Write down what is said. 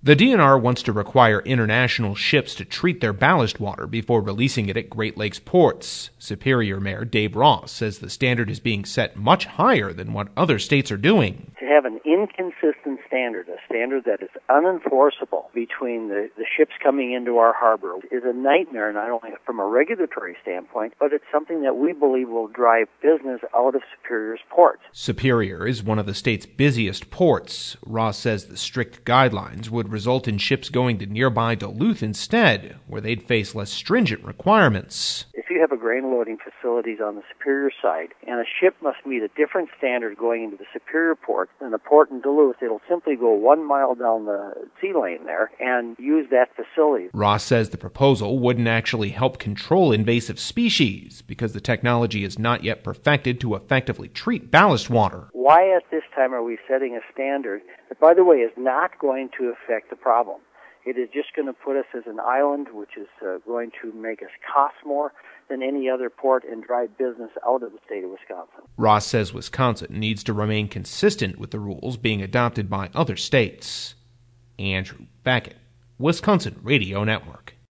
The DNR wants to require international ships to treat their ballast water before releasing it at Great Lakes ports. Superior Mayor Dave Ross says the standard is being set much higher than what other states are doing. To have an inconsistent standard, a standard that is unenforceable between the ships coming into our harbor, is a nightmare, not only from a regulatory standpoint, but it's something that we believe will drive business out of Superior's ports. Superior is one of the state's busiest ports. Ross says the strict guidelines would result in ships going to nearby Duluth instead, where they'd face less stringent requirements. If you have a grain loading facilities on the Superior side, and a ship must meet a different standard going into the Superior port than the port in Duluth, it'll simply go 1 mile down the sea lane there and use that facility. Ross says the proposal wouldn't actually help control invasive species because the technology is not yet perfected to effectively treat ballast water. Why at this time are we setting a standard that, by the way, is not going to affect the problem? It is just going to put us as an island, which is going to make us cost more than any other port and drive business out of the state of Wisconsin. Ross says Wisconsin needs to remain consistent with the rules being adopted by other states. Andrew Beckett, Wisconsin Radio Network.